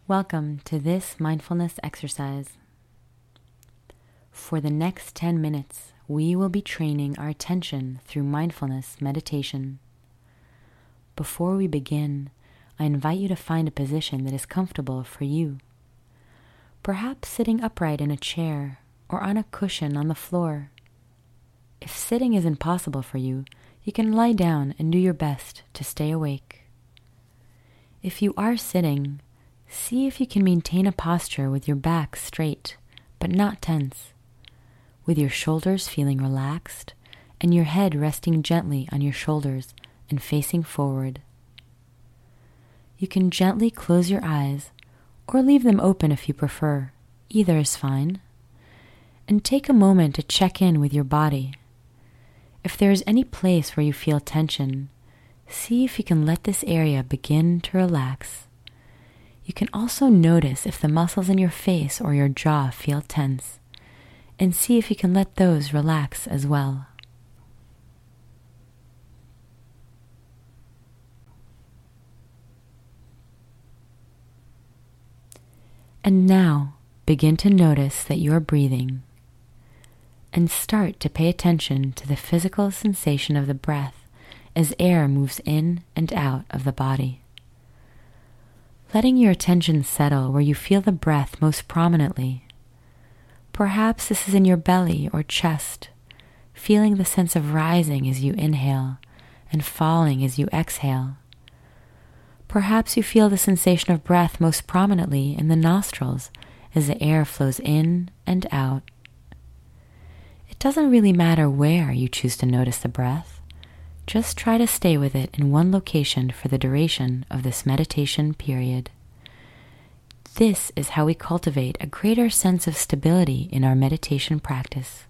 Welcome to this mindfulness exercise. For the next 10 minutes, we will be training our attention through mindfulness meditation. Before we begin, I invite you to find a position that is comfortable for you. Perhaps sitting upright in a chair or on a cushion on the floor. If sitting is impossible for you, you can lie down and do your best to stay awake. If you are sitting, see if you can maintain a posture with your back straight, but not tense, with your shoulders feeling relaxed and your head resting gently on your shoulders and facing forward. You can gently close your eyes or leave them open if you prefer. Either is fine. And take a moment to check in with your body. If there is any place where you feel tension, see if you can let this area begin to relax. You can also notice if the muscles in your face or your jaw feel tense, and see if you can let those relax as well. And now, begin to notice that you are breathing, and start to pay attention to the physical sensation of the breath as air moves in and out of the body. Letting your attention settle where you feel the breath most prominently. Perhaps this is in your belly or chest, feeling the sense of rising as you inhale and falling as you exhale. Perhaps you feel the sensation of breath most prominently in the nostrils as the air flows in and out. It doesn't really matter where you choose to notice the breath. Just try to stay with it in one location for the duration of this meditation period. This is how we cultivate a greater sense of stability in our meditation practice.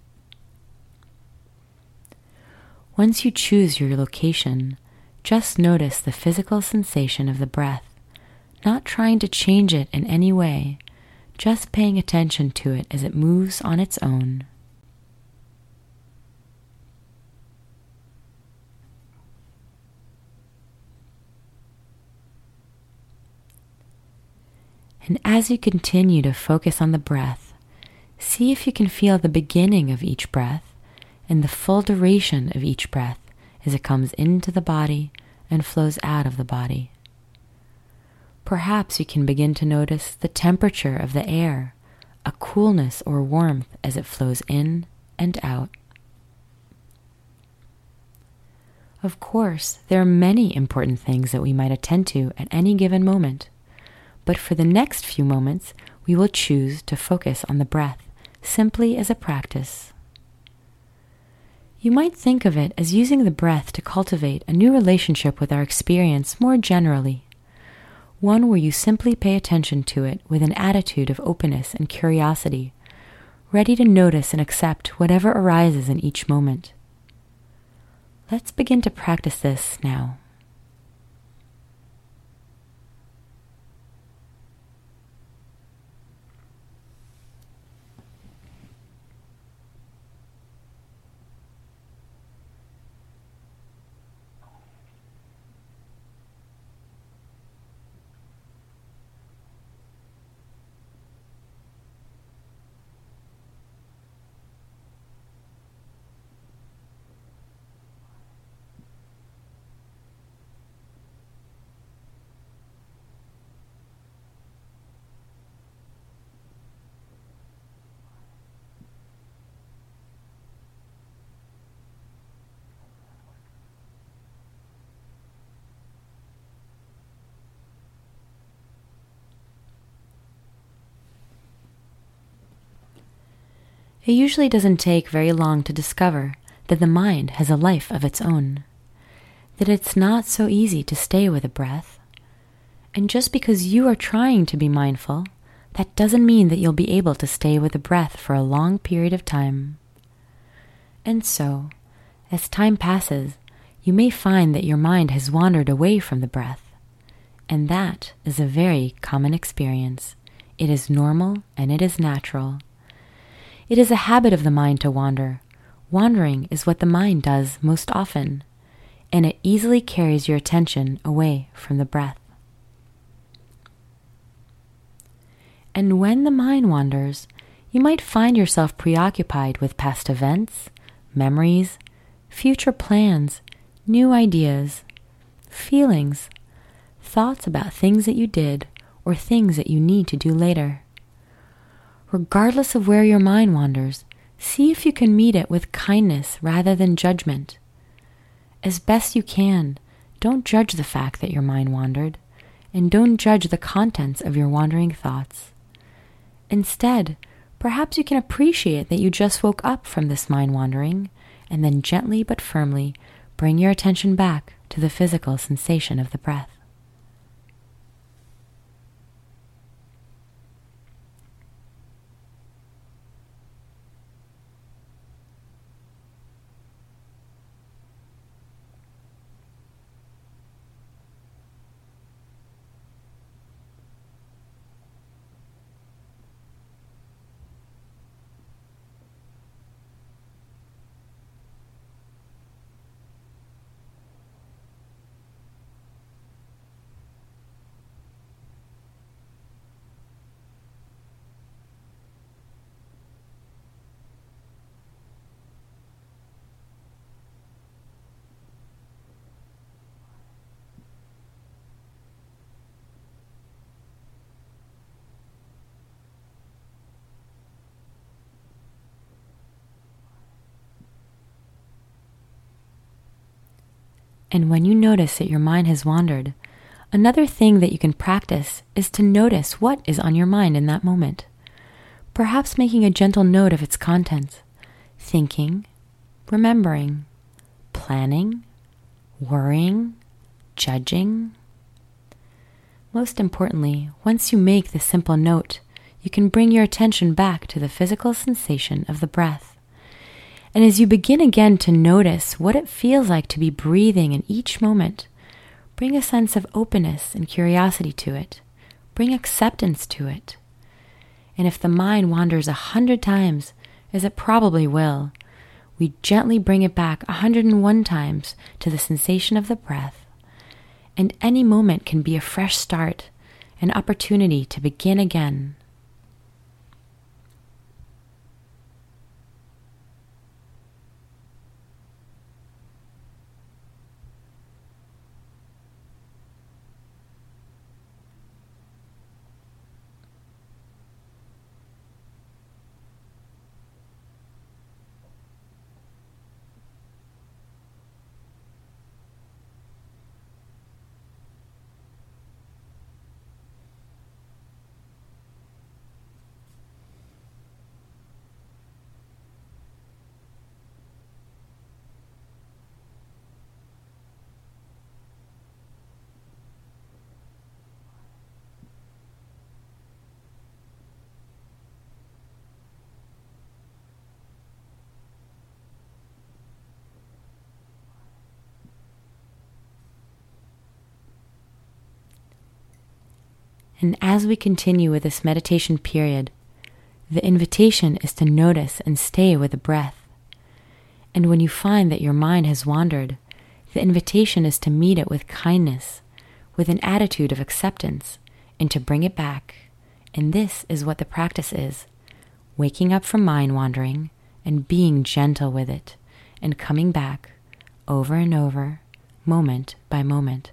Once you choose your location, just notice the physical sensation of the breath, not trying to change it in any way, just paying attention to it as it moves on its own. And as you continue to focus on the breath, see if you can feel the beginning of each breath and the full duration of each breath as it comes into the body and flows out of the body. Perhaps you can begin to notice the temperature of the air, a coolness or warmth as it flows in and out. Of course, there are many important things that we might attend to at any given moment. But for the next few moments, we will choose to focus on the breath, simply as a practice. You might think of it as using the breath to cultivate a new relationship with our experience more generally, one where you simply pay attention to it with an attitude of openness and curiosity, ready to notice and accept whatever arises in each moment. Let's begin to practice this now. It usually doesn't take very long to discover that the mind has a life of its own, that it's not so easy to stay with a breath. And just because you are trying to be mindful, that doesn't mean that you'll be able to stay with the breath for a long period of time. And so, as time passes, you may find that your mind has wandered away from the breath. And that is a very common experience. It is normal and it is natural. It is a habit of the mind to wander. Wandering is what the mind does most often, and it easily carries your attention away from the breath. And when the mind wanders, you might find yourself preoccupied with past events, memories, future plans, new ideas, feelings, thoughts about things that you did or things that you need to do later. Regardless of where your mind wanders, see if you can meet it with kindness rather than judgment. As best you can, don't judge the fact that your mind wandered, and don't judge the contents of your wandering thoughts. Instead, perhaps you can appreciate that you just woke up from this mind wandering, and then gently but firmly bring your attention back to the physical sensation of the breath. And when you notice that your mind has wandered, another thing that you can practice is to notice what is on your mind in that moment. Perhaps making a gentle note of its contents, thinking, remembering, planning, worrying, judging. Most importantly, once you make the simple note, you can bring your attention back to the physical sensation of the breath. And as you begin again to notice what it feels like to be breathing in each moment, bring a sense of openness and curiosity to it. Bring acceptance to it. And if the mind wanders 100 times, as it probably will, we gently bring it back 101 times to the sensation of the breath. And any moment can be a fresh start, an opportunity to begin again. And as we continue with this meditation period, the invitation is to notice and stay with the breath. And when you find that your mind has wandered, the invitation is to meet it with kindness, with an attitude of acceptance, and to bring it back. And this is what the practice is: waking up from mind wandering and being gentle with it, and coming back over and over, moment by moment.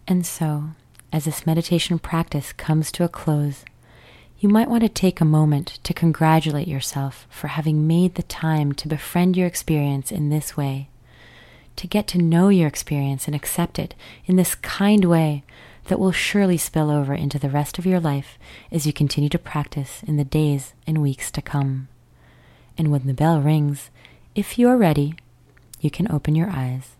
And so, as this meditation practice comes to a close, you might want to take a moment to congratulate yourself for having made the time to befriend your experience in this way, to get to know your experience and accept it in this kind way that will surely spill over into the rest of your life as you continue to practice in the days and weeks to come. And when the bell rings, if you are ready, you can open your eyes.